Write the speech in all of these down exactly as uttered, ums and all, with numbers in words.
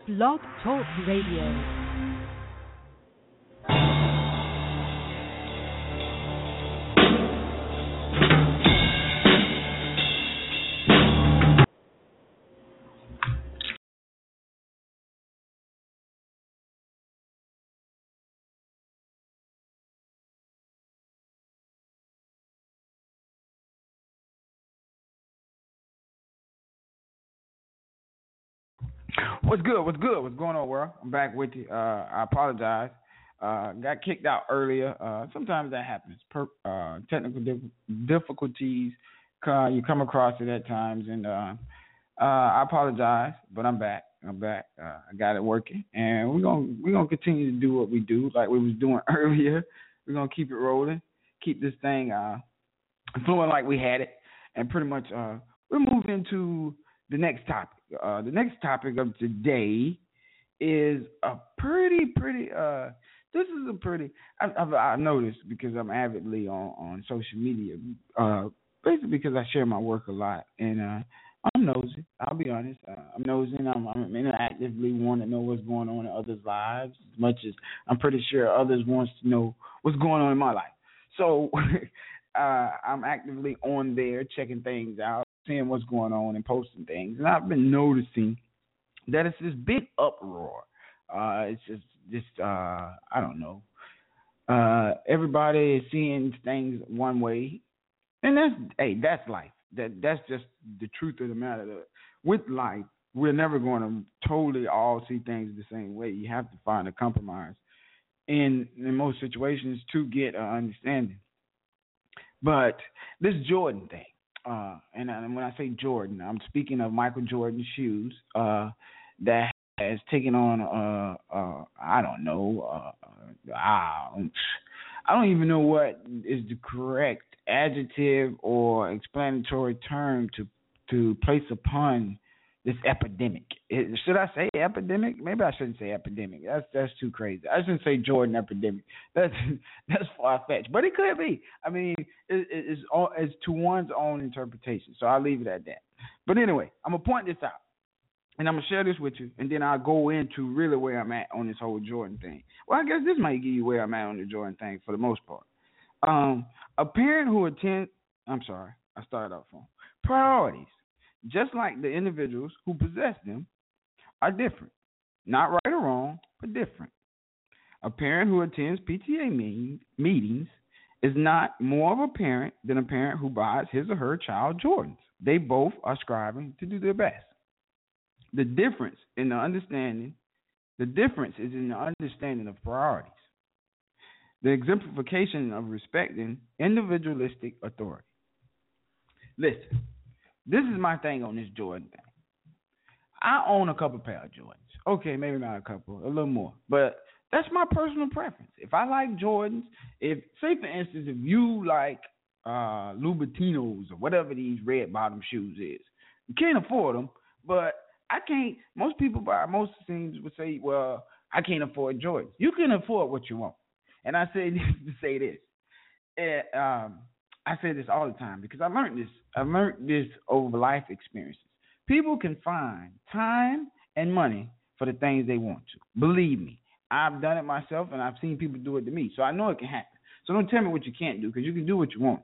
Blog Talk Radio. What's good? What's good? What's going on, world? I'm back with you. Uh, I apologize. Uh, got kicked out earlier. Uh, sometimes that happens. Per, uh, technical dif- difficulties. Uh, you come across it at times, and uh, uh, I apologize, but I'm back. I'm back. Uh, I got it working, and we're gonna we're gonna continue to do what we do, like we was doing earlier. We're gonna keep it rolling, keep this thing uh, flowing like we had it, and pretty much uh, we're moving into the next topic. Uh, the next topic of today is a pretty, pretty. Uh, this is a pretty. I, I've, I've noticed because I'm avidly on, on social media. Uh, basically because I share my work a lot, and uh, I'm nosy. I'll be honest. Uh, I'm nosy. And I'm, I'm interactively want to know what's going on in others' lives as much as I'm pretty sure others wants to know what's going on in my life. So uh, I'm actively on there checking things out, seeing what's going on and posting things. And I've been noticing that it's this big uproar. Uh, it's just, just uh, I don't know. Uh, everybody is seeing things one way, and that's hey, that's life. That that's just the truth of the matter. With life, we're never going to totally all see things the same way. You have to find a compromise in in most situations to get an understanding. But this Jordan thing. Uh, and, and when I say Jordan, I'm speaking of Michael Jordan's shoes uh, that has taken on, uh, uh, I don't know, uh, I, don't, I don't even know what is the correct adjective or explanatory term to to place upon this epidemic. It, should I say epidemic? Maybe I shouldn't say epidemic. That's that's too crazy. I shouldn't say Jordan epidemic. That's that's far fetched, but it could be. I mean, it, it's it's to one's own interpretation. So I'll leave it at that. But anyway, I'm gonna point this out, and I'm gonna share this with you, and then I'll go into really where I'm at on this whole Jordan thing. Well, I guess this might give you where I'm at on the Jordan thing for the most part. Um, a parent who attends. I'm sorry, I started off wrong. Priorities. Just like the individuals who possess them are different. Not right or wrong, but different. A parent who attends P T A meeting, meetings is not more of a parent than a parent who buys his or her child Jordans. They both are striving to do their best. The difference in the understanding, the difference is in the understanding of priorities. The exemplification of respecting individualistic authority. Listen. This is my thing on this Jordan thing. I own a couple pair of Jordans. Okay, maybe not a couple, a little more. But that's my personal preference. If I like Jordans, if say for instance, if you like uh, Louboutinos or whatever these red bottom shoes is, you can't afford them, but I can't. Most people buy, most things would say, well, I can't afford Jordans. You can afford what you want. And I say this to say this. And, um, I say this all the time because I learned this. I learned this over life experiences. People can find time and money for the things they want to. Believe me, I've done it myself, and I've seen people do it to me, so I know it can happen. So don't tell me what you can't do because you can do what you want.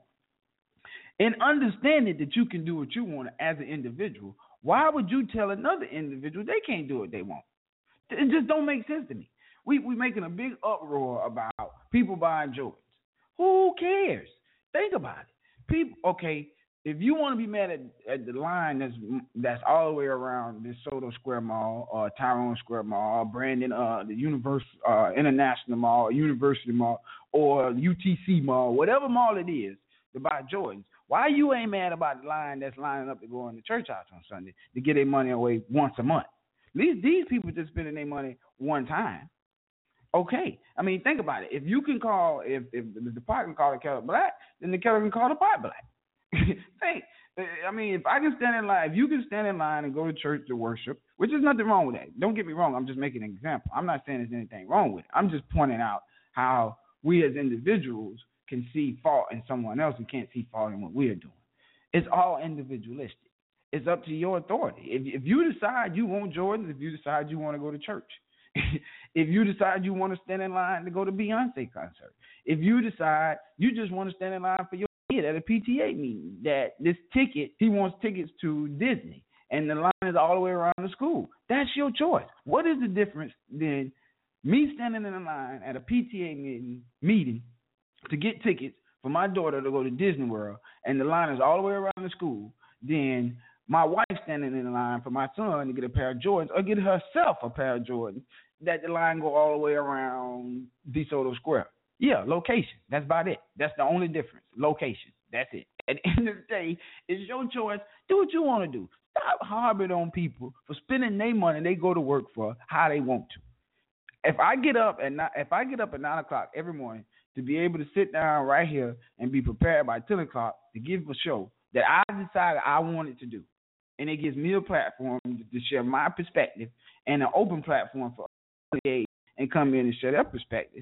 And understanding that you can do what you want as an individual, why would you tell another individual they can't do what they want? It just don't make sense to me. We we making a big uproar about people buying Jordans. Who cares? Think about it. People, okay, if you want to be mad at, at the line that's that's all the way around this Soto Square Mall or Tyrone Square Mall, or Brandon, uh, the Univers uh, International Mall, University Mall, or U T C Mall, whatever mall it is, to buy Jordans, why you ain't mad about the line that's lining up to go in the church house on Sunday to get their money away once a month? At least these people just spending their money one time. Okay, I mean, think about it. If you can call, if if the pot can call the kettle black, then the kettle can call the pot black. Think, I mean, if I can stand in line, if you can stand in line and go to church to worship, which is nothing wrong with that. Don't get me wrong. I'm just making an example. I'm not saying there's anything wrong with it. I'm just pointing out how we as individuals can see fault in someone else and can't see fault in what we are doing. It's all individualistic. It's up to your authority. If if you decide you want Jordans, if you decide you want to go to church, if you decide you want to stand in line to go to Beyonce concert, if you decide you just want to stand in line for your kid at a P T A meeting, that this ticket, he wants tickets to Disney, and the line is all the way around the school, that's your choice. What is the difference than me standing in a line at a P T A meeting, meeting to get tickets for my daughter to go to Disney World, and the line is all the way around the school, then my wife standing in line for my son to get a pair of Jordans or get herself a pair of Jordans, that the line go all the way around DeSoto Square? Yeah, location. That's about it. That's the only difference. Location. That's it. At the end of the day, it's your choice. Do what you want to do. Stop harboring on people for spending their money they go to work for how they want to. If I get up at ni- if I get up at nine o'clock every morning to be able to sit down right here and be prepared by ten o'clock to give a show that I decided I wanted to do, and it gives me a platform to share my perspective and an open platform for others and come in and share their perspective,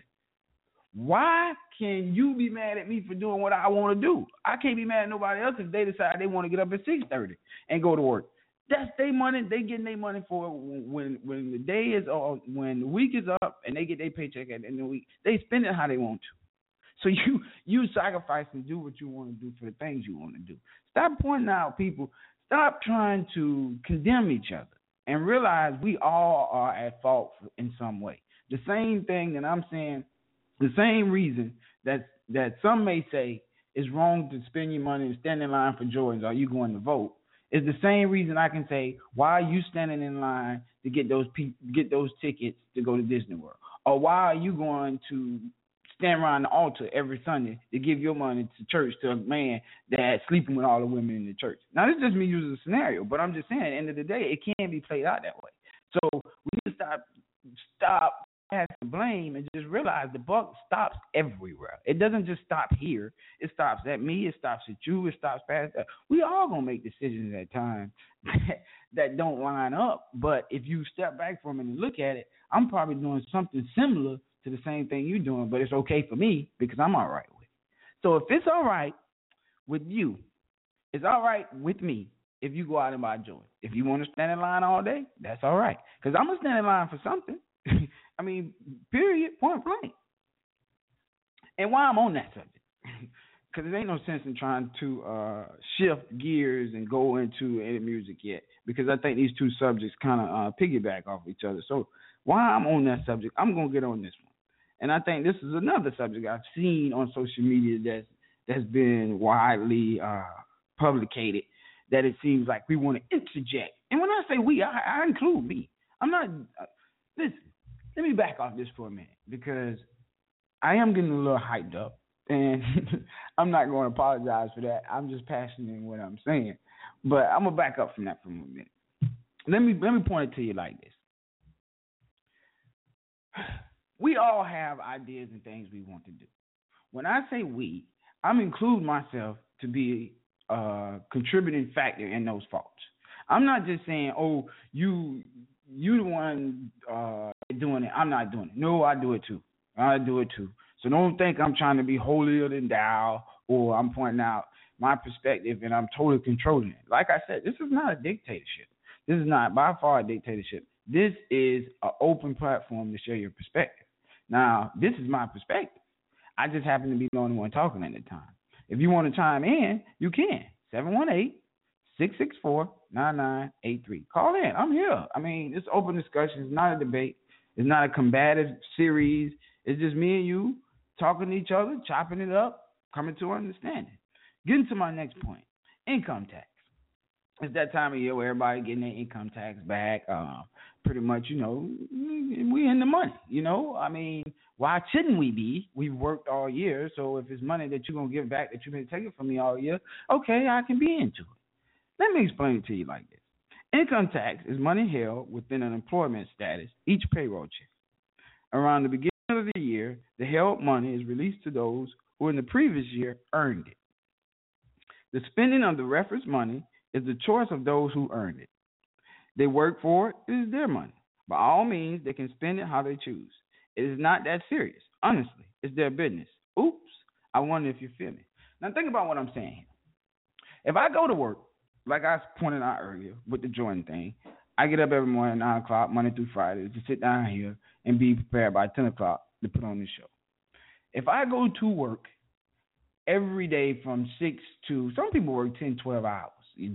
why can you be mad at me for doing what I want to do? I can't be mad at nobody else if they decide they want to get up at six thirty and go to work. That's their money. They getting their money for when when the day is uh, when the week is up and they get their paycheck at the end of the week. They spend it how they want to. So you you sacrifice and do what you want to do for the things you want to do. Stop pointing out people. Stop trying to condemn each other and realize we all are at fault in some way. The same thing that I'm saying, the same reason that that some may say it's wrong to spend your money and stand in line for Jordans, are you going to vote, is the same reason I can say, why are you standing in line to get those pe- get those tickets to go to Disney World? Or why are you going to stand around the altar every Sunday to give your money to church to a man that's sleeping with all the women in the church? Now, this is just me using a scenario, but I'm just saying, at the end of the day, it can't be played out that way. So we need to stop, stop passing blame and just realize the buck stops everywhere. It doesn't just stop here. It stops at me. It stops at you. It stops past that. We all going to make decisions at times that, that don't line up, but if you step back from it and look at it, I'm probably doing something similar to the same thing you're doing, but it's okay for me because I'm all right with it. So if it's all right with you, it's all right with me if you go out and buy Jordans. If you want to stand in line all day, that's all right, because I'm going to stand in line for something. I mean, period, point blank. And why I'm on that subject, because there ain't no sense in trying to uh, shift gears and go into any music yet, because I think these two subjects kind of uh, piggyback off each other. So why I'm on that subject, I'm going to get on this one. And I think this is another subject I've seen on social media that's, that's been widely uh, publicated, that it seems like we want to interject. And when I say we, I, I include me. I'm not, uh, listen, let me back off this for a minute, because I am getting a little hyped up, and I'm not going to apologize for that. I'm just passionate in what I'm saying. But I'm going to back up from that for a minute. Let me, let me point it to you like this. We all have ideas and things we want to do. When I say we, I'm including myself to be a contributing factor in those faults. I'm not just saying, oh, you you the one uh, doing it, I'm not doing it. No, I do it too. I do it too. So don't think I'm trying to be holier than thou, or I'm pointing out my perspective and I'm totally controlling it. Like I said, this is not a dictatorship. This is not by far a dictatorship. This is an open platform to share your perspective. Now, this is my perspective. I just happen to be the only one talking at the time. If you want to chime in, you can. seven one eight, six six four, nine nine eight three. Call in. I'm here. I mean, it's open discussion. It's not a debate. It's not a combative series. It's just me and you talking to each other, chopping it up, coming to an understanding. Getting to my next point, income tax. It's that time of year where everybody getting their income tax back. Uh, pretty much, you know, we in the money, you know. I mean, why shouldn't we be? We've worked all year, so if it's money that you're going to give back that you've been taking from me all year, okay, I can be into it. Let me explain it to you like this. Income tax is money held within an employment status each payroll check. Around the beginning of the year, the held money is released to those who in the previous year earned it. The spending of the reference money is the choice of those who earned it. They work for it, it is their money. By all means, they can spend it how they choose. It is not that serious. Honestly, it's their business. Oops, I wonder if you feel me. Now think about what I'm saying here. If I go to work like I pointed out earlier with the Jordan thing, I get up every morning at nine o'clock, Monday through Friday, to sit down here and be prepared by ten o'clock to put on this show. If I go to work every day from six to, some people work ten, twelve hours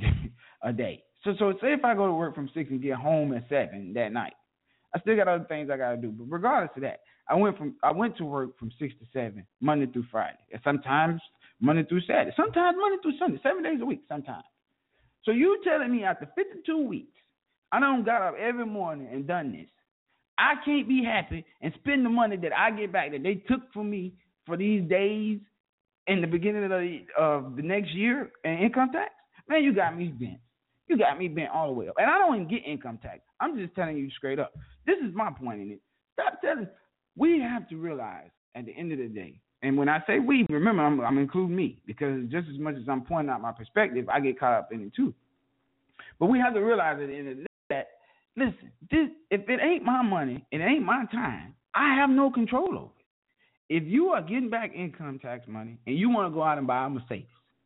a day. So, so say if I go to work from six and get home at seven that night, I still got other things I got to do. But regardless of that, I went from I went to work from six to seven, Monday through Friday, and sometimes Monday through Saturday, sometimes Monday through Sunday, seven days a week, sometimes. So you telling me after fifty-two weeks, I done got up every morning and done this. I can't be happy and spend the money that I get back that they took from me for these days in the beginning of the, of the next year in income tax? Man, you got me bent. You got me bent all the way up. And I don't even get income tax. I'm just telling you straight up. This is my point in it. Stop telling. We have to realize at the end of the day, and when I say we, remember, I'm, I'm including me, because just as much as I'm pointing out my perspective, I get caught up in it too. But we have to realize at the end of the day that, listen, this, if it ain't my money, it ain't my time, I have no control over it. If you are getting back income tax money and you want to go out and buy a Mercedes,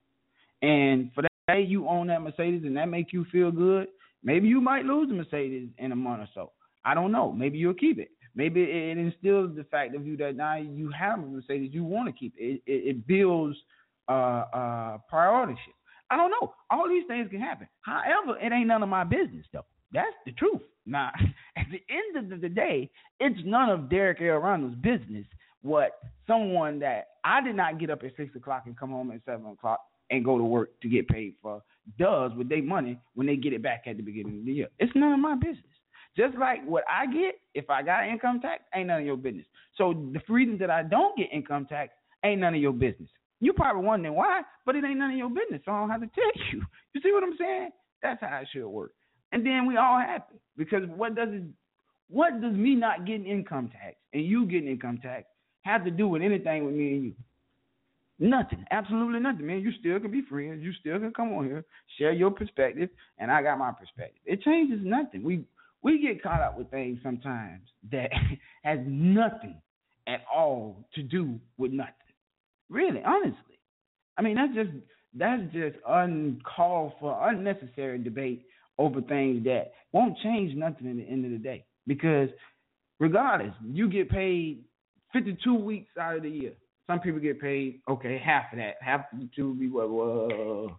and for that day you own that Mercedes and that make you feel good, maybe you might lose the Mercedes in a month or so. I don't know. Maybe you'll keep it. Maybe it instills the fact of you that now you have a Mercedes, you want to keep it. It, it, it builds uh, uh, priority. I don't know. All these things can happen. However, it ain't none of my business, though. That's the truth. Now, at the end of the day, it's none of Derek L. Randall's business what someone that I did not get up at six o'clock and come home at seven o'clock and go to work to get paid for does with their money when they get it back at the beginning of the year. It's none of my business. Just like what I get, if I got income tax, ain't none of your business. So the reason that I don't get income tax ain't none of your business. You probably wondering why, but it ain't none of your business, so I don't have to tell you. You see what I'm saying? That's how it should work. And then we all happy, because what does it, what does me not getting income tax and you getting income tax have to do with anything with me and you? Nothing. Absolutely nothing, man. You still can be friends. You still can come on here, share your perspective, and I got my perspective. It changes nothing. We we get caught up with things sometimes that has nothing at all to do with nothing. Really, honestly. I mean, that's just that's just uncalled for, unnecessary debate over things that won't change nothing at the end of the day. Because regardless, you get paid fifty-two weeks out of the year. Some people get paid, okay, half of that. Half of the two would be what, uh,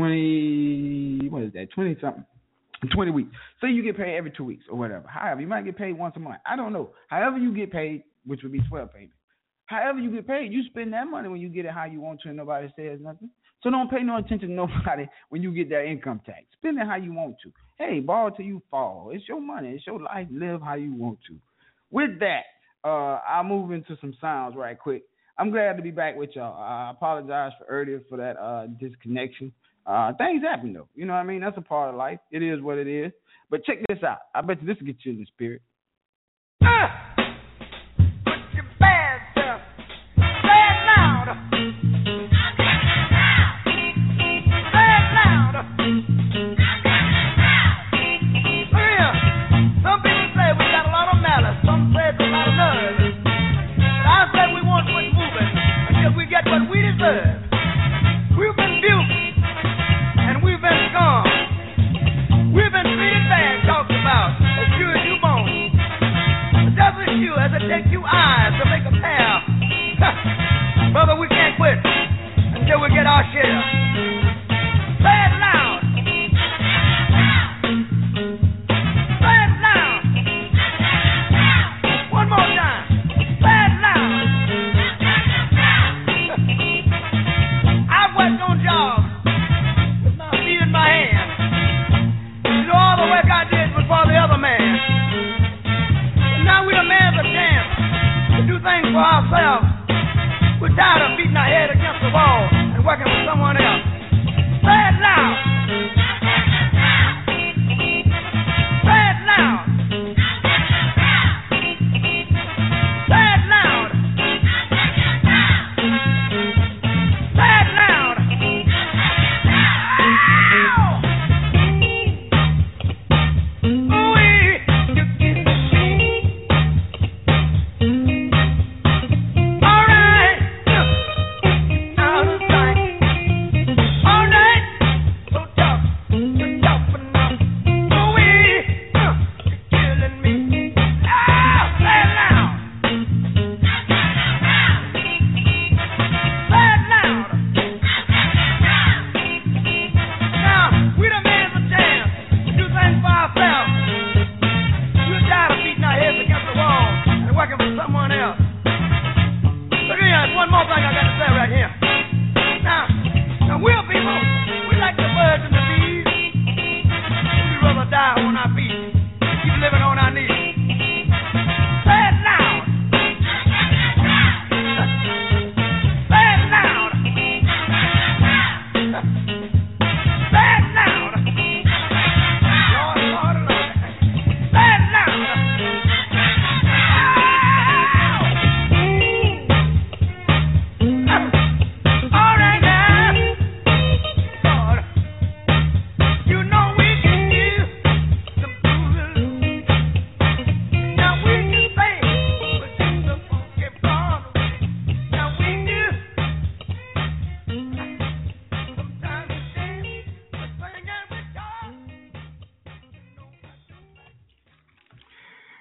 twenty, what is that, twenty-something, twenty weeks. So you get paid every two weeks or whatever. However, you might get paid once a month. I don't know. However you get paid, which would be twelve payments. However you get paid, you spend that money when you get it how you want to and nobody says nothing. So don't pay no attention to nobody when you get that income tax. Spend it how you want to. Hey, ball till you fall. It's your money. It's your life. Live how you want to. With that, uh, I'll move into some sounds right quick. I'm glad to be back with y'all. I apologize for earlier for that uh, disconnection. Uh, things happen, though. You know what I mean? That's a part of life. It is what it is. But check this out. I bet you this will get you in the spirit. Ah! What we deserve. We've been abused and we've been scorned. We've been treated bad, talked about as sure as you born. It doesn't you as it takes you eyes to make a pair. Brother, we can't quit until we get our share. Say it loud. Say it loud. One more time. Say it loud. On jobs with my feet in my hands. You know, all the work I did was for the other man. And now we the man's a chance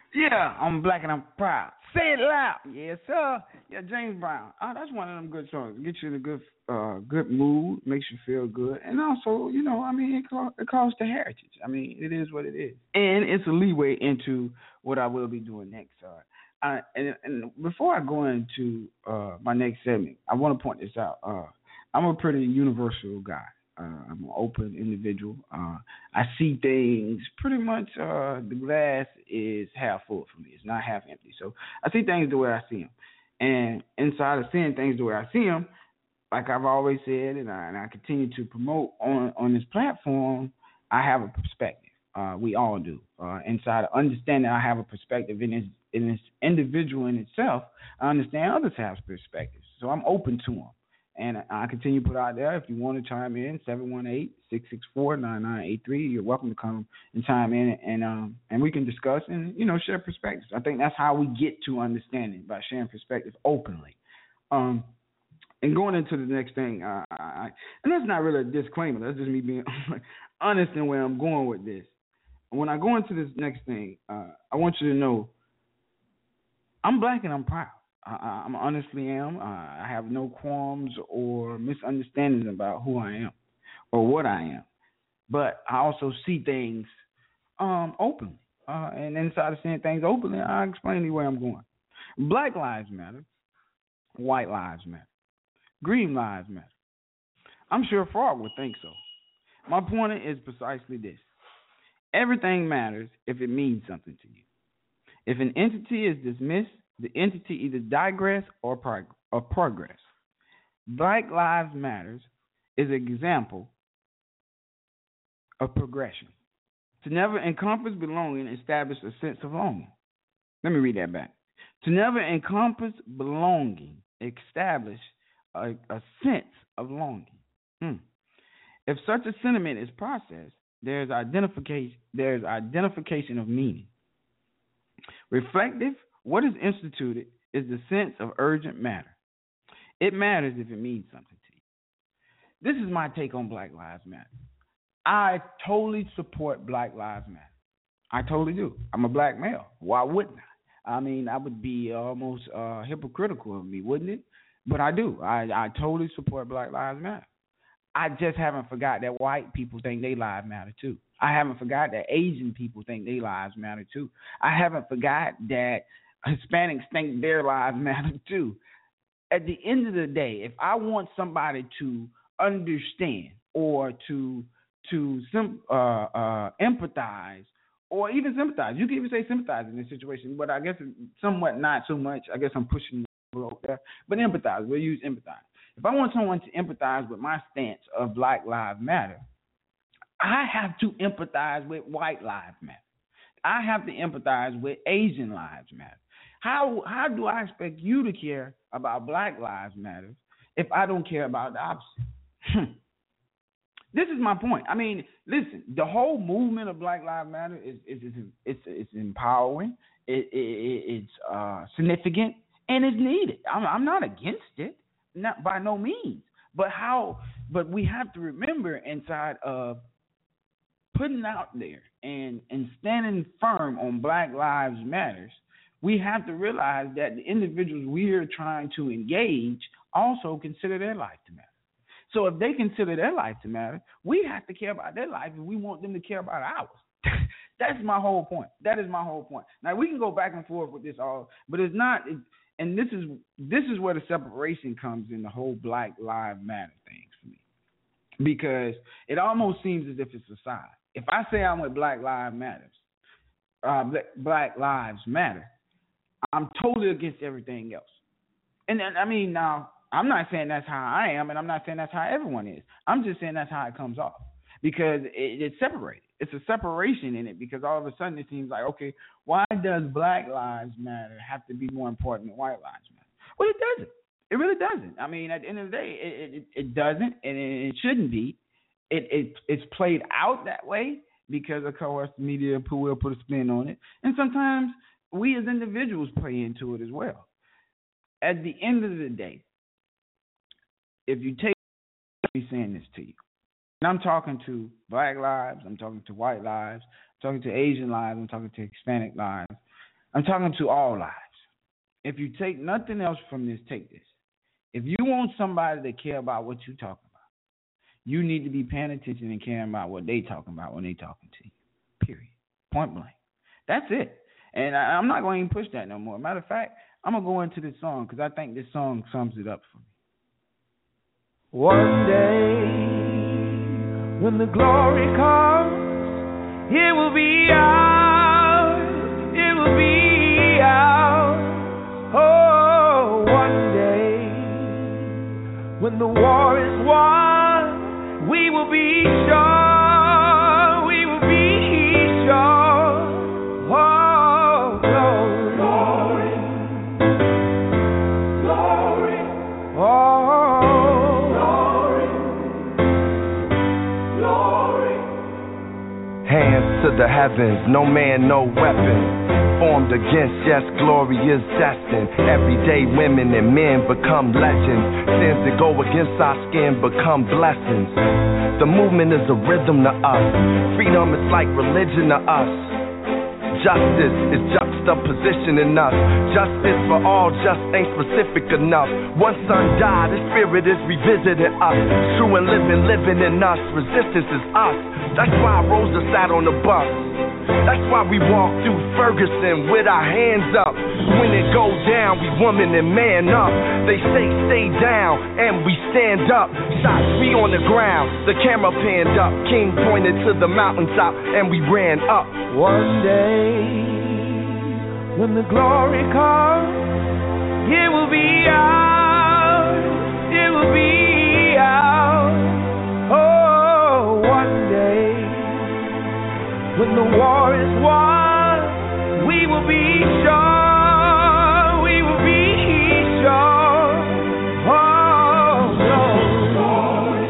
Yeah, I'm black and I'm proud. Say it loud. Yes, sir. Yeah, James Brown. Oh, that's one of them good songs. Get you in a good, uh, good mood, makes you feel good, and also, you know, I mean, it, call, it calls to heritage. I mean, it is what it is, and it's a leeway into what I will be doing next. Uh, I, and, and before I go into uh, my next segment, I want to point this out. Uh, I'm a pretty universal guy. Uh, I'm an open individual. Uh, I see things pretty much. Uh, the glass is half full for me. It's not half empty. So I see things the way I see them, and inside of seeing things the way I see them, like I've always said, and I, and I continue to promote on on this platform, I have a perspective. Uh, we all do. Uh, inside of understanding, I have a perspective in this in this individual in itself. I understand others have perspectives, so I'm open to them. And I continue to put out there, if you want to chime in, seven one eight, six six four, nine nine eight three. You're welcome to come and chime in, and um, and we can discuss and, you know, share perspectives. I think that's how we get to understanding, by sharing perspectives openly. Um, and going into the next thing, uh, I, and that's not really a disclaimer. That's just me being honest in where I'm going with this. When I go into this next thing, uh, I want you to know I'm black and I'm proud. I, I honestly am. Uh, I have no qualms or misunderstandings about who I am or what I am. But I also see things um, openly. Uh, and inside of seeing things openly, I explain to you where I'm going. Black lives matter. White lives matter. Green lives matter. I'm sure Frog would think so. My point is precisely this. Everything matters if it means something to you. If an entity is dismissed, the entity either digress or, prog- or progress. Black Lives Matters is an example of progression. To never encompass belonging, establish a sense of longing. Let me read that back. To never encompass belonging, establish a, a sense of longing. Hmm. If such a sentiment is processed, there is identification. There is identification of meaning. Reflective. What is instituted is the sense of urgent matter. It matters if it means something to you. This is my take on Black Lives Matter. I totally support Black Lives Matter. I totally do. I'm a black male. Why wouldn't I? I mean, I would be almost uh, hypocritical of me, wouldn't it? But I do. I, I totally support Black Lives Matter. I just haven't forgot that white people think their lives matter too. I haven't forgot that Asian people think their lives matter too. I haven't forgot that Hispanics think their lives matter too. At the end of the day, if I want somebody to understand or to to uh, uh, empathize or even sympathize, you can even say sympathize in this situation, but I guess somewhat not so much. I guess I'm pushing the envelope there. But empathize, we'll use empathize. If I want someone to empathize with my stance of Black Lives Matter, I have to empathize with White Lives Matter. I have to empathize with Asian Lives Matter. How how do I expect you to care about Black Lives Matter if I don't care about the opposite? This is my point. I mean, listen, the whole movement of Black Lives Matter is is, is it's it's empowering. It, it, it's uh, significant and it's needed. I'm, I'm not against it, not by no means. But how? But we have to remember inside of putting out there and and standing firm on Black Lives Matters, we have to realize that the individuals we are trying to engage also consider their life to matter. So if they consider their life to matter, we have to care about their life if we want them to care about ours. That's my whole point. That is my whole point. Now we can go back and forth with this all, but it's not. It, and this is this is where the separation comes in the whole Black Lives Matter thing for me, because it almost seems as if it's a side. If I say I'm with Black Lives Matters, uh, Black Lives Matter, I'm totally against everything else. And, and I mean, now, I'm not saying that's how I am, and I'm not saying that's how everyone is. I'm just saying that's how it comes off, because it, it's separated. It's a separation in it, because all of a sudden it seems like, okay, why does Black Lives Matter have to be more important than White Lives Matter? Well, it doesn't. It really doesn't. I mean, at the end of the day, it, it, it doesn't, and it shouldn't be. It, it It's played out that way because, of course, the media will put a spin on it, and sometimes we as individuals play into it as well. At the end of the day, if you take me saying this to you, and I'm talking to Black lives, I'm talking to white lives, I'm talking to Asian lives, I'm talking to Hispanic lives, I'm talking to all lives. If you take nothing else from this, take this. If you want somebody to care about what you're talking about, you need to be paying attention and caring about what they talking about when they talking to you. Period. Point blank. That's it. And I, I'm not going to even push that no more. Matter of fact, I'm going to go into this song because I think this song sums it up for me. One day, when the glory comes, it will be ours. It will be ours. Oh, one day, when the war is won, we will be sure. We will be sure. Oh, glory, glory, glory. Oh, glory, glory. Hands to the heavens, no man, no weapon formed against, yes, glory is destined. Everyday women and men become legends. Sins that go against our skin become blessings. The movement is a rhythm to us. Freedom is like religion to us. Justice is juxtapositioning us. Justice for all just ain't specific enough. One son died, his spirit is revisiting us. True and living, living in us. Resistance is us. That's why Rosa sat on the bus. That's why we walk through Ferguson with our hands up. When it goes down, we woman and man up. They say stay down, and we stand up. Shots we on the ground, the camera panned up. King pointed to the mountaintop, and we ran up. One day, when the glory comes, it will be ours. It will be ours. Oh, one day, when the war is won, we will be sure. We will be sure. Oh, glory,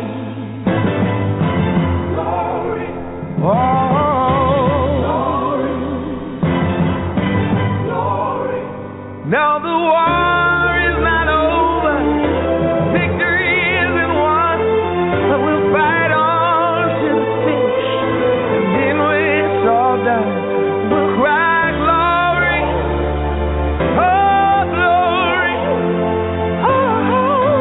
glory, glory. Oh, glory, glory. Now the war is not over. Victory isn't won, but we'll fight on to the finish. And then when it's all done, we'll cry glory, oh glory, oh,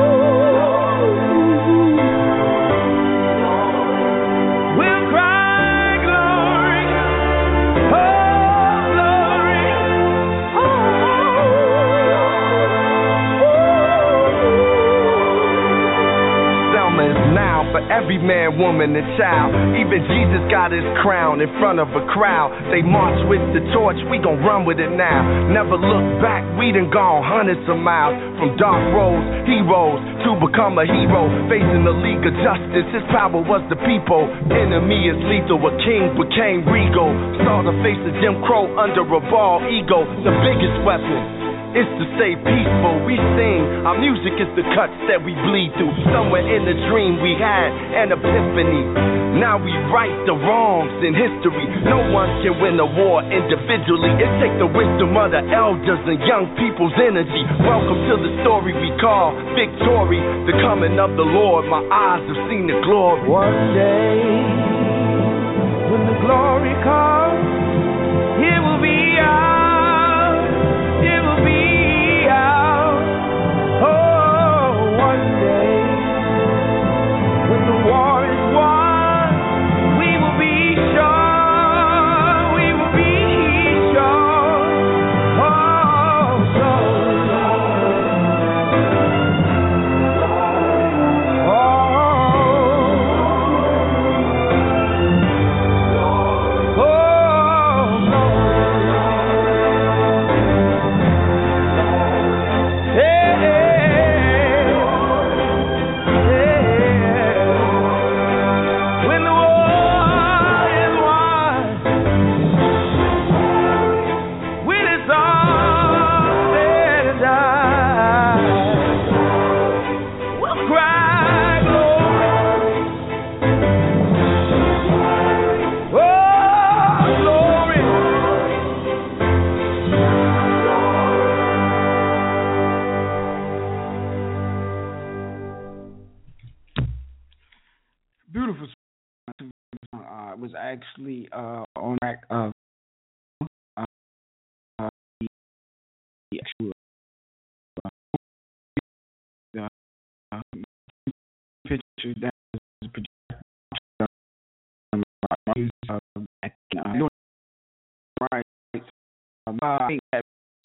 we'll cry glory, oh glory, Selma is now for every man, woman, and child. Even Jesus got his crown in front of a crowd. They march with the torch, we gon' run with it now. Never look back, we done gone hundreds of miles. From dark roads, heroes, to become a hero. Facing the League of Justice, his power was the people. Enemy is lethal, a king became regal. Saw the face of Jim Crow under a bald ego. The biggest weapon is to stay peaceful. We sing, our music is the cuts that we bleed through. Somewhere in the dream we had an epiphany. Now we right the wrongs in history. No one can win a war individually. It takes the wisdom of the elders and young people's energy. Welcome to the story we call victory. The coming of the Lord, my eyes have seen the glory. one day, when the glory comes, it will be ours. It will be ours. Oh, one day, when the war is won, we will be sure. We will be sure. Oh, glory. Oh, oh, glory. Beautiful song. Uh, it was actually uh, on track of uh, uh, the actual uh, uh, picture that was projected. Um, uh, uh, doing right. Um, uh, that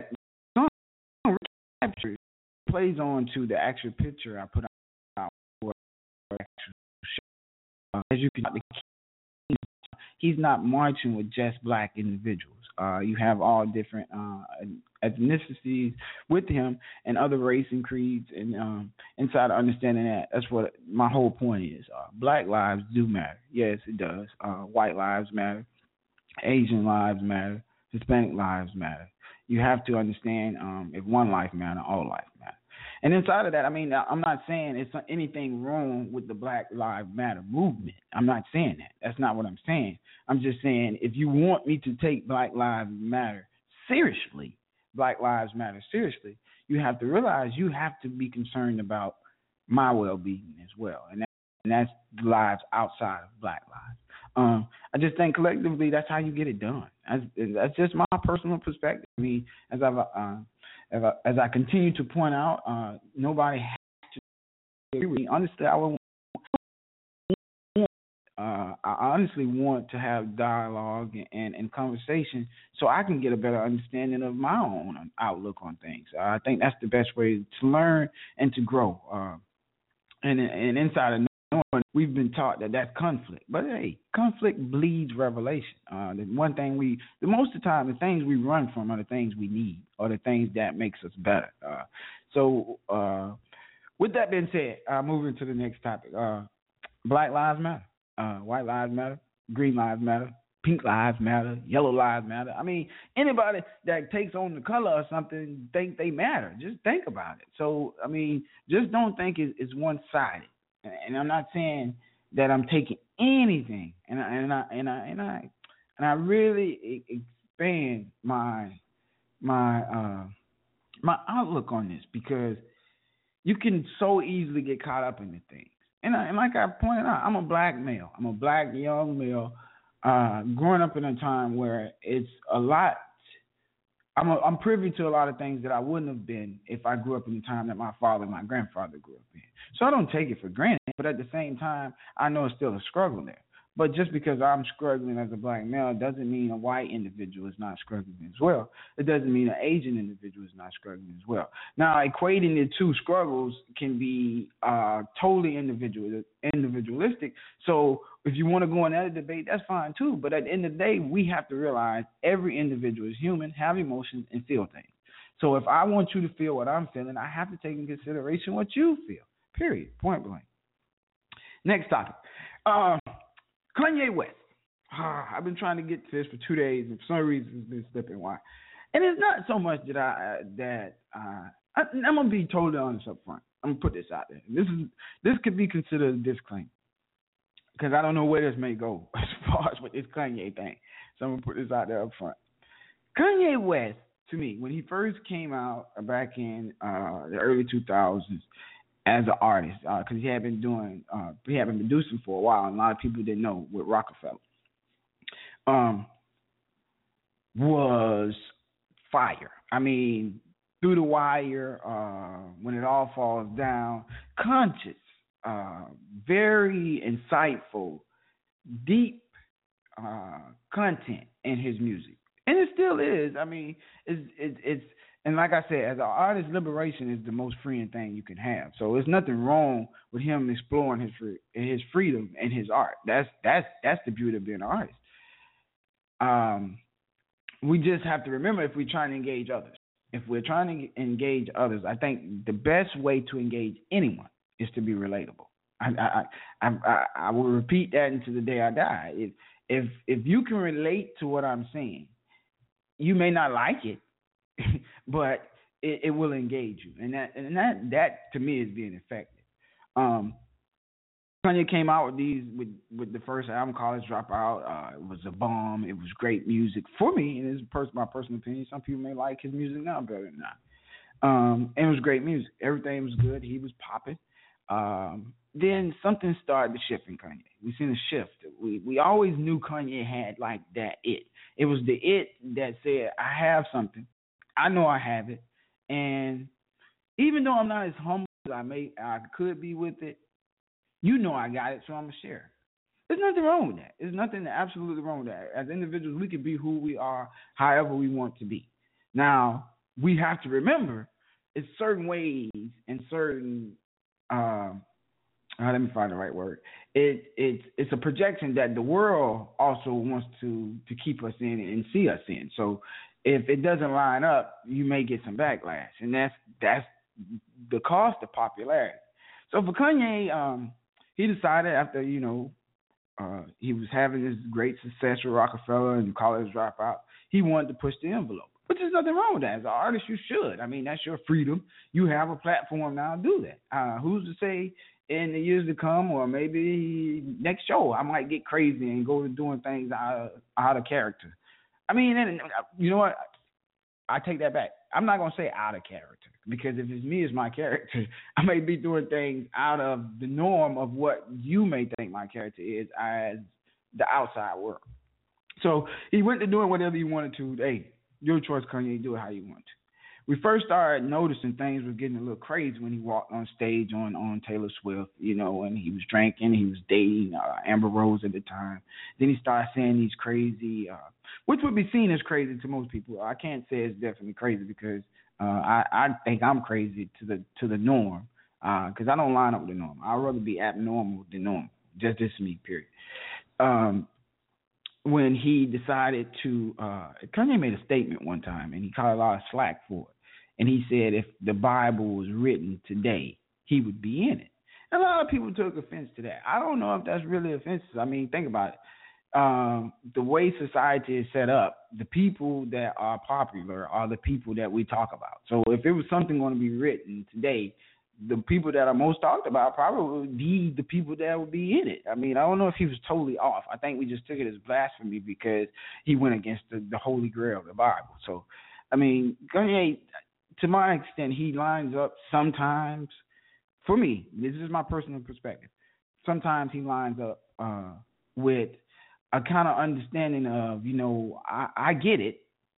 capture plays on to the actual picture I put out for the actual show. Uh, as you can, he's not marching with just black individuals. Uh, you have all different uh, ethnicities with him and other race and creeds, and um, inside of understanding that, that's what my whole point is. Uh, black lives do matter. Yes, it does. Uh, white lives matter. Asian lives matter. Hispanic lives matter. You have to understand um, if one life matters, all life matter. And inside of that, I mean, I'm not saying it's anything wrong with the Black Lives Matter movement. I'm not saying that. That's not what I'm saying. I'm just saying if you want me to take Black Lives Matter seriously, Black Lives Matter seriously, you have to realize you have to be concerned about my well-being as well. And, that, and that's lives outside of Black lives. Um, I just think collectively that's how you get it done. That's, that's just my personal perspective. I mean, as I've uh, as I, as I continue to point out, uh, nobody has to agree with me. Honestly, I would. Uh, I honestly want to have dialogue and, and, and conversation so I can get a better understanding of my own outlook on things. Uh, I think that's the best way to learn and to grow. Uh, and and inside of we've been taught that that's conflict, but hey, conflict bleeds revelation. Uh, the one thing we, the most of the time, the things we run from are the things we need, or the things that makes us better. Uh, so, uh, with that being said, uh, moving to the next topic. Uh, Black lives matter. Uh, white lives matter. Green lives matter. Pink lives matter. Yellow lives matter. I mean, anybody that takes on the color or something think they matter. Just think about it. So, I mean, just don't think it's, it's one-sided. And I'm not saying that I'm taking anything, and I and I and I and I, and I really expand my my uh, my outlook on this, because you can so easily get caught up in the things. And, I, and like I pointed out, I'm a black male. I'm a black young male, uh, growing up in a time where it's a lot. I'm a, I'm privy to a lot of things that I wouldn't have been if I grew up in the time that my father and my grandfather grew up in. So I don't take it for granted, but at the same time, I know it's still a struggle there. But just because I'm struggling as a black male doesn't mean a white individual is not struggling as well. It doesn't mean an Asian individual is not struggling as well. Now, equating the two struggles can be uh, totally individual, individualistic. So if you want to go in that debate, that's fine too. But at the end of the day, we have to realize every individual is human, have emotions, and feel things. So if I want you to feel what I'm feeling, I have to take into consideration what you feel, period, point blank. Next topic. Uh, Kanye West. Uh, I've been trying to get to this for two days, and for some reason it's been slipping. Why? And it's not so much that I that uh, I, I'm gonna be totally honest up front. I'm gonna put this out there. This is this could be considered a disclaimer, because I don't know where this may go as far as with this Kanye thing. So I'm gonna put this out there up front. Kanye West, to me, when he first came out back in uh, the early two thousands, as an artist, because uh, he had been doing, uh, he had been producing for a while, and a lot of people didn't know with Rockefeller, um, was fire. I mean, Through the Wire, uh, When It All Falls Down, conscious, uh, very insightful, deep uh, content in his music, and it still is. I mean, it's it's, it's And like I said, as an artist, liberation is the most freeing thing you can have. So there's nothing wrong with him exploring his free, his freedom and his art. That's that's that's the beauty of being an artist. Um, we just have to remember, if we're trying to engage others, if we're trying to engage others, I think the best way to engage anyone is to be relatable. I I I, I, I will repeat that until the day I die. If if if you can relate to what I'm saying, you may not like it, but it, it will engage you, and that and that that to me is being effective. Um, Kanye came out with these with, with the first album, College Dropout. Uh, it was a bomb. It was great music for me, and it's pers- my personal opinion. Some people may like his music now better than I. Um, and it was great music. Everything was good. He was popping. Um, then something started to shift in Kanye. We seen a shift. We we always knew Kanye had like that it. It was the it that said, I have something. I know I have it, And even though I'm not as humble as I may I could be with it, you know I got it, so I'm gonna share. There's nothing wrong with that. There's nothing absolutely wrong with that. As individuals, we can be who we are, however we want to be. Now, we have to remember it's certain ways and certain um uh, let me find the right word. It it's it's a projection that the world also wants to to keep us in and see us in. So if it doesn't line up, you may get some backlash, and that's that's the cost of popularity. So for Kanye, um, he decided after you know uh, he was having this great success with Rockefeller and college dropout, he wanted to push the envelope. Which is nothing wrong with that. As an artist, you should. I mean, that's your freedom. You have a platform now. Do that. Uh, who's to say in the years to come, or maybe next show, I might get crazy and go to doing things out of, out of character. I mean, and, you know what? I take that back. I'm not going to say out of character, because if it's me as my character, I may be doing things out of the norm of what you may think my character is as the outside world. So he went to doing whatever he wanted to. Hey, your choice, Kanye. Do it how you want to. We first started noticing things were getting a little crazy when he walked on stage on, on Taylor Swift, you know, and he was drinking, he was dating uh, Amber Rose at the time. Then he started saying these crazy, uh, which would be seen as crazy to most people. I can't say it's definitely crazy because uh, I, I think I'm crazy to the to the norm because uh, I don't line up with the norm. I'd rather be abnormal than normal. Just this me, period. Um, when he decided to, uh, Kanye made a statement one time, and he caught a lot of slack for it. And he said if the Bible was written today, he would be in it. And a lot of people took offense to that. I don't know if that's really offensive. I mean, think about it. Um, the way society is set up, the people that are popular are the people that we talk about. So if it was something going to be written today, the people that are most talked about probably would be the people that would be in it. I mean, I don't know if he was totally off. I think we just took it as blasphemy because he went against the, the Holy Grail of the Bible. So, I mean, Kanye, to my extent, he lines up sometimes. For me, this is my personal perspective. Sometimes he lines up uh, with a kind of understanding of, you know, I, I get it,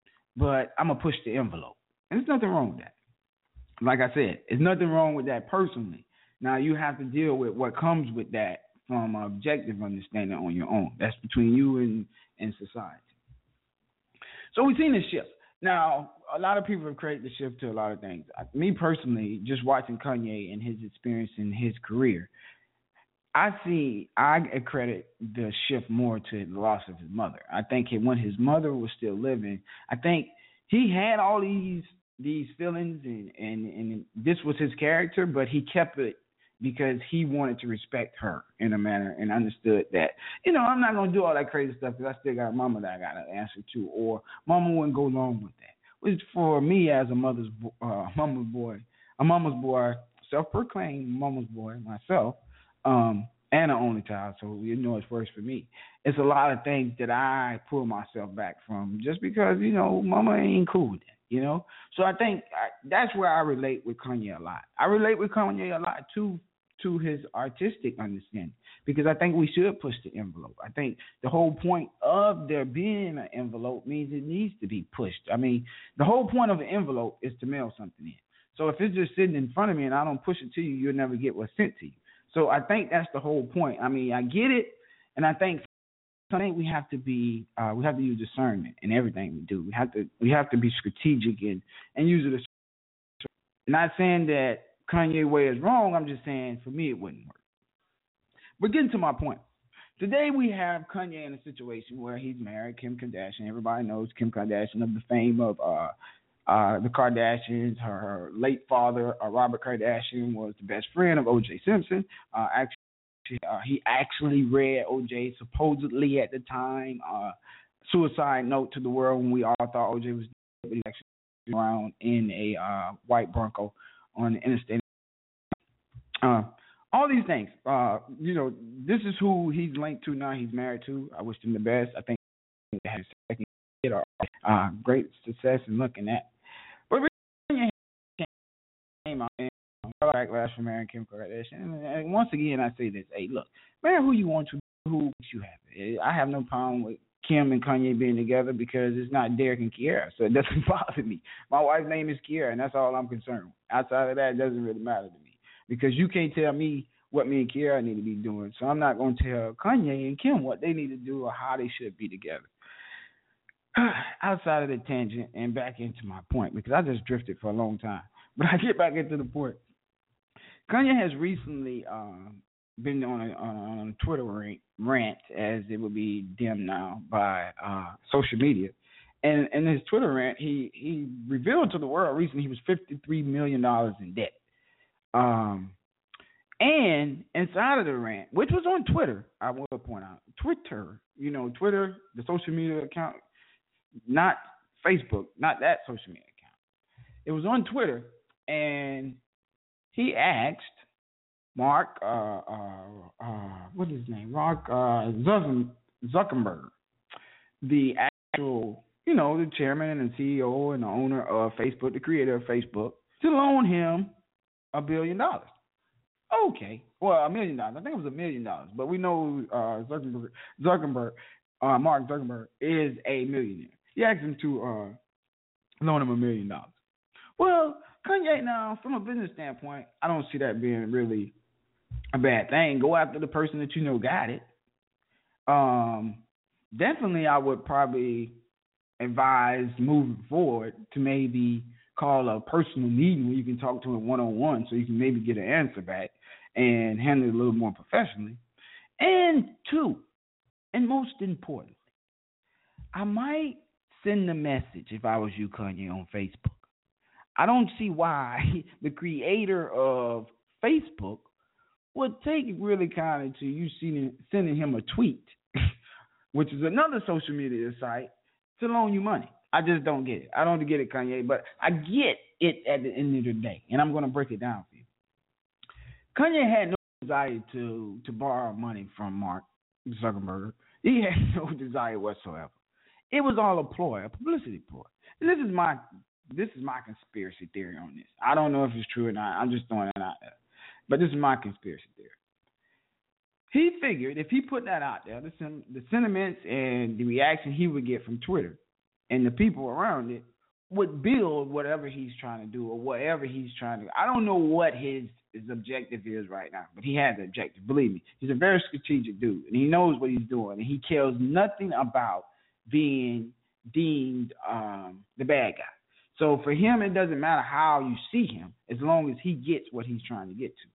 but I'm going to push the envelope. And there's nothing wrong with that. Like I said, there's nothing wrong with that personally. Now, you have to deal with what comes with that from an objective understanding on your own. That's between you and, and society. So we've seen this shift. Now, a lot of people have created the shift to a lot of things. Me personally, just watching Kanye and his experience in his career, I see, I credit the shift more to the loss of his mother. I think when his mother was still living, I think he had all these these feelings and, and, and this was his character, but he kept it because he wanted to respect her in a manner and understood that, you know, I'm not going to do all that crazy stuff because I still got a mama that I got to answer to, or mama wouldn't go along with that. Which for me as a mother's uh, mama's boy, a mama's boy, self-proclaimed mama's boy myself, um, and an only child, so you know it's worse for me. It's a lot of things that I pull myself back from just because, you know, mama ain't cool with that. You know, so I think I, that's where I relate with Kanye a lot. I relate with Kanye a lot too to his artistic understanding because I think we should push the envelope. I think the whole point of there being an envelope means it needs to be pushed. I mean, the whole point of an envelope is to mail something in. So if it's just sitting in front of me and I don't push it to you, you'll never get what's sent to you. So I think that's the whole point. I mean, I get it, and I think. I think we have to be, uh, we have to use discernment in everything we do. We have to, we have to be strategic and, and use it. As, not saying that Kanye way is wrong. I'm just saying for me it wouldn't work. But getting to my point, today we have Kanye in a situation where he's married Kim Kardashian. Everybody knows Kim Kardashian of the fame of uh, uh, the Kardashians. Her, her late father, uh, Robert Kardashian, was the best friend of O J Simpson. Uh, actually. Uh, he actually read O J supposedly at the time, uh, suicide note to the world when we all thought O J was dead, but he actually around in a uh, white Bronco on the interstate. Uh, all these things, uh, you know, this is who he's linked to now. He's married to. I wish him the best. I think he had a second kid or uh, great success in looking at. But really came out and backlash from marrying Kim Kardashian. And once again, I say this: hey, look, marry who you want to, who makes you happy. I have no problem with Kim and Kanye being together because it's not Derek and Kiara, so it doesn't bother me. My wife's name is Kiara, and that's all I'm concerned with. Outside of that, it doesn't really matter to me because you can't tell me what me and Kiara need to be doing, so I'm not going to tell Kanye and Kim what they need to do or how they should be together. Outside of the tangent and back into my point because I just drifted for a long time, but I get back into the point. Kanye has recently um, been on a, on a Twitter rant, rant, as it would be dimmed now by uh, social media. And in his Twitter rant, he, he revealed to the world recently he was fifty-three million dollars in debt. Um, and inside of the rant, which was on Twitter, I will point out, Twitter, you know, Twitter, the social media account, not Facebook, not that social media account. It was on Twitter, and he asked Mark, uh, uh, uh, what is his name? Mark uh, Zuckerberg, the actual, you know, the chairman and C E O and the owner of Facebook, the creator of Facebook, to loan him a billion dollars. Okay, well, a million dollars. I think it was a million dollars, but we know uh, Zuckerberg, Zuckerberg uh, Mark Zuckerberg is a millionaire. He asked him to uh, loan him a million dollars. Well, Kanye, now, from a business standpoint, I don't see that being really a bad thing. Go after the person that you know got it. Um, definitely, I would probably advise moving forward to maybe call a personal meeting where you can talk to him one-on-one so you can maybe get an answer back and handle it a little more professionally. And two, and most importantly, I might send a message if I was you, Kanye, on Facebook. I don't see why the creator of Facebook would take it really kind of to you sending, sending him a tweet, which is another social media site, to loan you money. I just don't get it. I don't get it, Kanye, but I get it at the end of the day, and I'm going to break it down for you. Kanye had no desire to, to borrow money from Mark Zuckerberg. He had no desire whatsoever. It was all a ploy, a publicity ploy. And this is my this is my conspiracy theory on this. I don't know if it's true or not. I'm just throwing it out there. But this is my conspiracy theory. He figured if he put that out there, the, the sentiments and the reaction he would get from Twitter and the people around it would build whatever he's trying to do or whatever he's trying to do. I don't know what his, his objective is right now, but he has an objective. Believe me, he's a very strategic dude, and he knows what he's doing, and he cares nothing about being deemed um, the bad guy. So for him, it doesn't matter how you see him as long as he gets what he's trying to get to.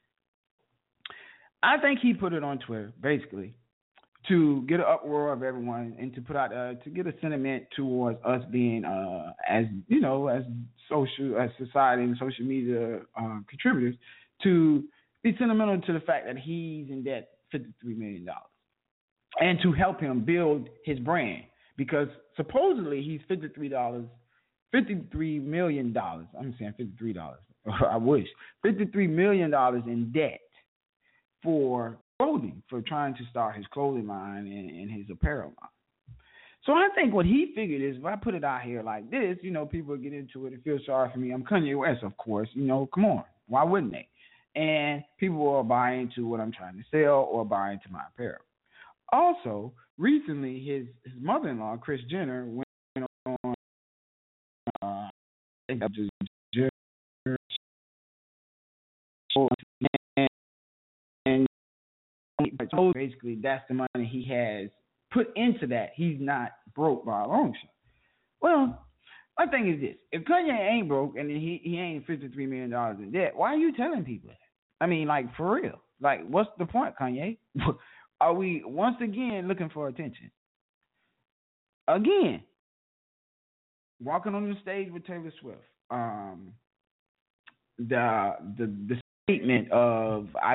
I think he put it on Twitter, basically, to get an uproar of everyone and to put out uh, to get a sentiment towards us being uh, as you know as social as society and social media uh, contributors to be sentimental to the fact that he's in debt fifty-three million dollars and to help him build his brand because supposedly he's fifty-three dollars fifty-three million dollars. I'm saying fifty-three dollars. I wish fifty-three million dollars in debt for clothing, for trying to start his clothing line and, and his apparel line. So I think what he figured is if I put it out here like this, you know, people get into it and feel sorry for me. I'm Kanye West, of course. You know, come on. Why wouldn't they? And people will buy into what I'm trying to sell or buy into my apparel. Also, recently, his, his mother-in-law, Kris Jenner, went on uh, and basically that's the money he has put into that. He's not broke by a long shot. Well, my thing is this. If Kanye ain't broke and he, he ain't fifty-three million dollars in debt, why are you telling people that? I mean, like, for real. Like, what's the point, Kanye? Are we, once again, looking for attention? Again, walking on the stage with Taylor Swift. Um, the, the, the statement of, I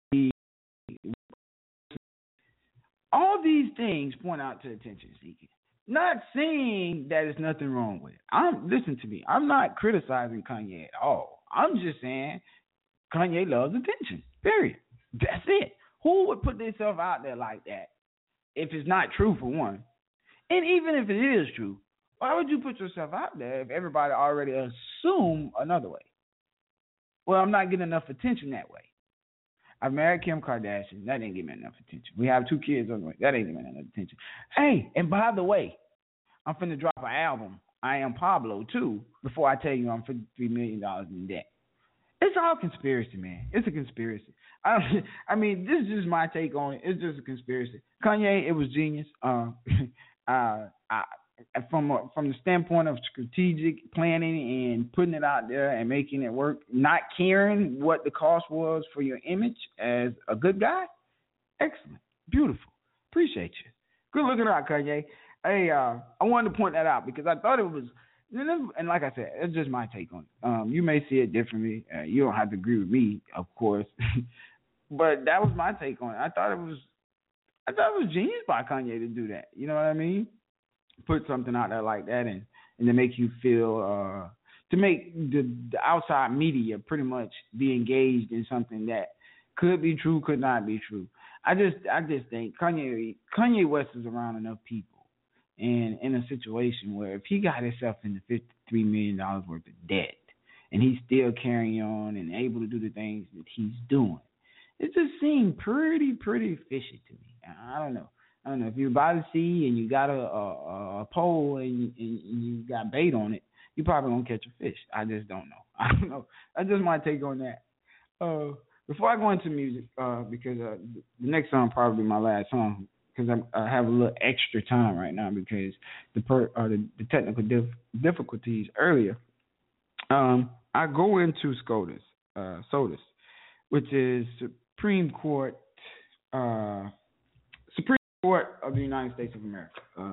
all these things point out to attention seeking. Not saying that there's nothing wrong with it. I'm listen to me. I'm not criticizing Kanye at all. I'm just saying Kanye loves attention. Period. That's it. Who would put themselves out there like that if it's not true, for one? And even if it is true, why would you put yourself out there if everybody already assume another way? Well, I'm not getting enough attention that way. I married Kim Kardashian. That didn't get me enough attention. We have two kids on the way. That ain't getting me enough attention. Hey, and by the way, I'm finna drop an album. I Am Pablo too. Before I tell you I'm fifty-three million dollars in debt. It's all conspiracy, man. It's a conspiracy. I, I mean, this is just my take on it. It's just a conspiracy. Kanye, it was genius. Uh, uh, I, from a, from the standpoint of strategic planning and putting it out there and making it work, not caring what the cost was for your image as a good guy. Excellent, beautiful. Appreciate you. Good looking out, Kanye. Hey, uh, I wanted to point that out because I thought it was. And like I said, it's just my take on it. Um, you may see it differently. Uh, you don't have to agree with me, of course. But that was my take on it. I thought it was, I thought it was genius by Kanye to do that. You know what I mean? Put something out there like that, and, and to make you feel, uh, to make the, the outside media pretty much be engaged in something that could be true, could not be true. I just, I just think Kanye, Kanye West is around enough people. And in a situation where if he got himself into fifty-three million dollars worth of debt and he's still carrying on and able to do the things that he's doing, it just seemed pretty, pretty fishy to me. I don't know. I don't know. If you're by the sea and you got a, a, a pole and, and you got bait on it, you probably won't catch a fish. I just don't know. I don't know. That's just my take on that. Uh, before I go into music, uh, because uh, the next song probably my last song, because I have a little extra time right now because the per, uh, the, the technical dif- difficulties earlier. Um, I go into SCOTUS, uh, SOTUS, which is Supreme Court, uh, Supreme Court of the United States of America. Uh,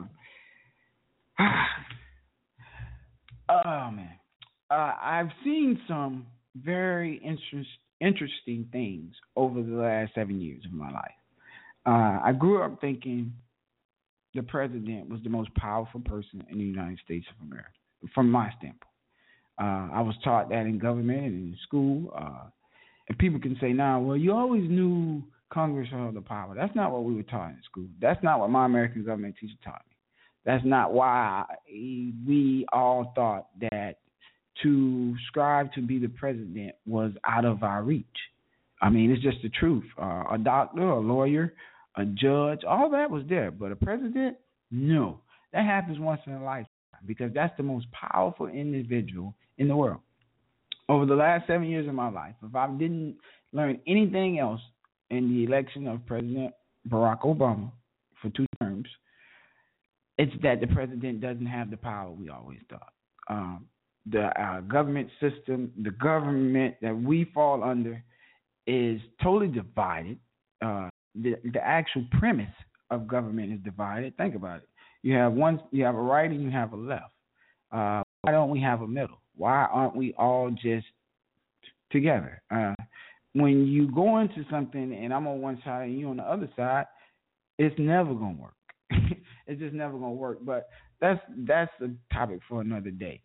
oh man, uh, I've seen some very interest, interesting things over the last seven years of my life. Uh, I grew up thinking the president was the most powerful person in the United States of America, from my standpoint. Uh, I was taught that in government and in school. Uh, and people can say now, well, you always knew Congress held the power. That's not what we were taught in school. That's not what my American government teacher taught me. That's not why we all thought that to strive to be the president was out of our reach. I mean, it's just the truth. Uh, a doctor, a lawyer, a judge, all that was there. But a president, no. That happens once in a lifetime because that's the most powerful individual in the world. Over the last seven years of my life, if I didn't learn anything else in the election of President Barack Obama for two terms, it's that the president doesn't have the power we always thought. Um, the uh, government system, the government that we fall under is totally divided. Uh, the the actual premise of government is divided. Think about it. You have one, you have a right and you have a left. Uh, why don't we have a middle? Why aren't we all just together? Uh, when you go into something and I'm on one side and you on the other side, it's never gonna work. It's just never gonna work. But that's that's a topic for another day.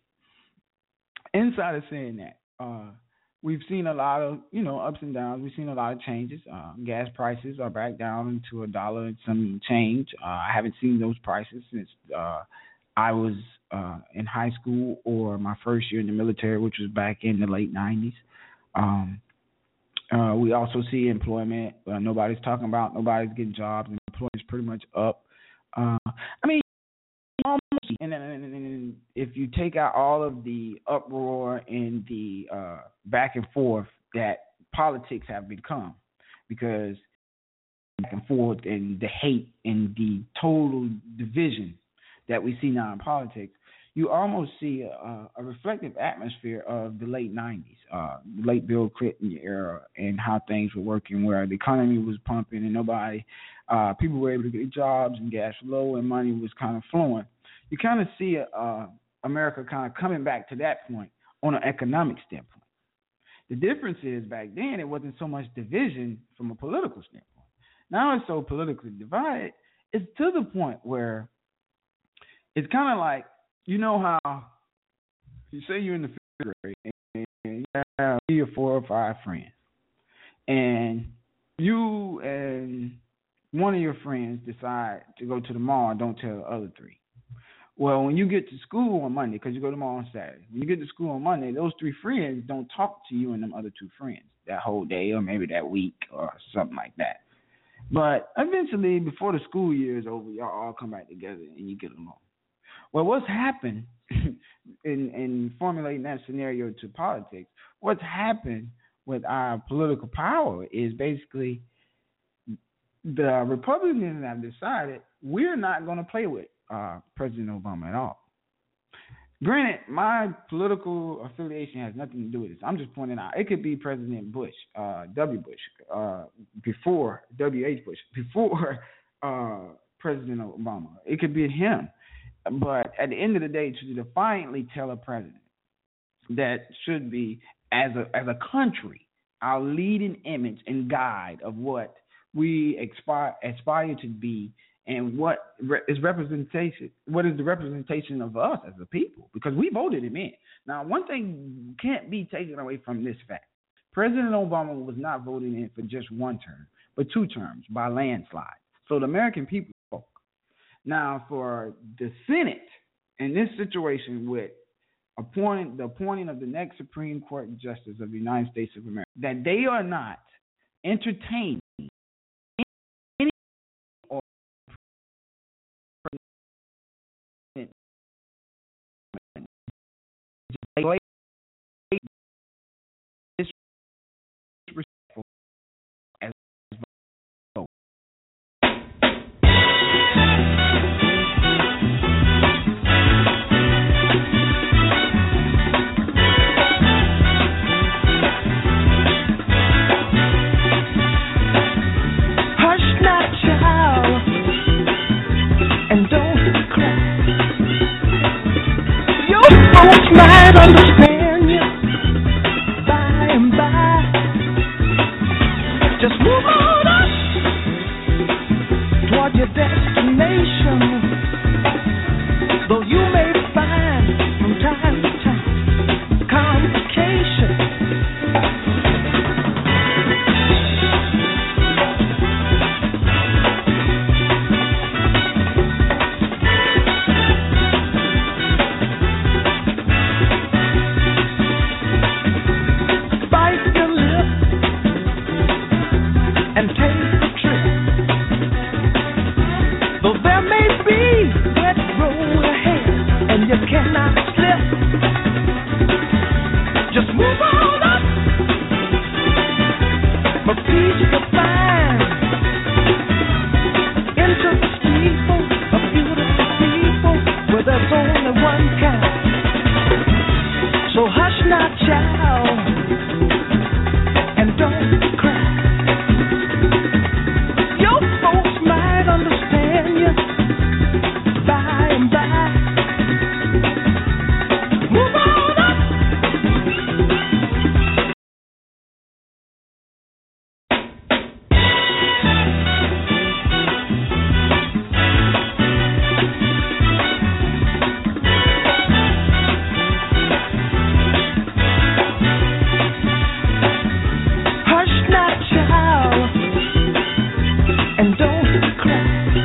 Inside of saying that, uh, we've seen a lot of, you know, ups and downs. We've seen a lot of changes. Uh, gas prices are back down into a dollar and some change. Uh, I haven't seen those prices since uh, I was uh, in high school or my first year in the military, which was back in the late nineties. Um, uh, we also see employment. Uh, nobody's talking about, nobody's getting jobs. Employment's pretty much up. Uh, I mean, almost, and, and, and, and if you take out all of the uproar and the uh, back and forth that politics have become, because back and forth and the hate and the total division that we see now in politics, you almost see a, a reflective atmosphere of the late nineties, uh, the late Bill Clinton era, and how things were working, where the economy was pumping and nobody, uh, people were able to get jobs and gas low and money was kind of flowing. You kind of see uh, America kind of coming back to that point on an economic standpoint. The difference is back then it wasn't so much division from a political standpoint. Now it's so politically divided, it's to the point where it's kind of like, you know how you say you're in the fifth grade and you have three or four or five friends, and you and one of your friends decide to go to the mall and don't tell the other three. Well, when you get to school on Monday, because you go tomorrow on Saturday, when you get to school on Monday, those three friends don't talk to you and them other two friends that whole day or maybe that week or something like that. But eventually, before the school year is over, y'all all come back together and you get along. Well, what's happened in, in formulating that scenario to politics, what's happened with our political power is basically the Republicans have decided we're not going to play with uh, President Obama at all. Granted, my political affiliation has nothing to do with this. I'm just pointing out it could be President Bush, uh, W. Bush, uh, before W H. Bush, before uh, President Obama. It could be him. But at the end of the day, to defiantly tell a president that should be, as a as a country, our leading image and guide of what we aspire, aspire to be, and what is representation, what is the representation of us as a people, because we voted him in. Now, one thing can't be taken away from this fact. President Obama was not voted in for just one term, but two terms by landslide. So the American people spoke. Now, for the Senate, in this situation with appointing, the appointing of the next Supreme Court Justice of the United States of America, that they are not entertaining disrespectful as vote. Hush now, child, and don't cry. Your folks might understand you by and by. Just move on up toward your destination. Though you may find from time to time complications. Bite your lip and take the trip. Though there may be wet road ahead and you cannot slip, just move on up. For peace you find into the steeple of beautiful people where there's only one kind. So hush now, child, and don't cry. Your folks might understand you by and by. Move on up. Hush now, child, and don't cry.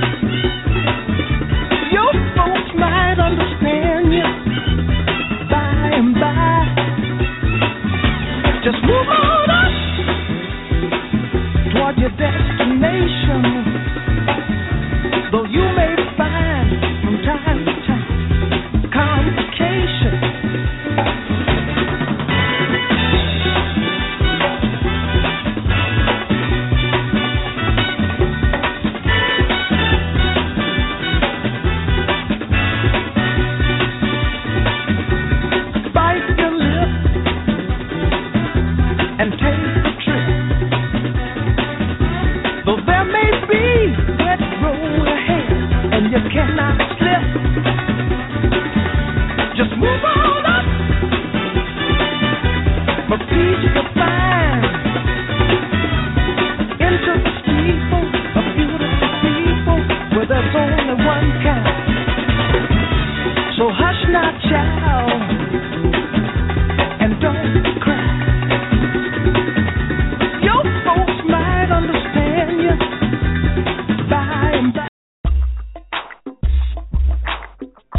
Your folks might understand you by and by. Just move on up toward your destination. Though you may find from time to time complications. Bite your lip and take the trip. Though there may be wet road ahead and you cannot slip, just move on up. For peace you find into the steeple of beautiful people where there's only one kind. So hush now, child,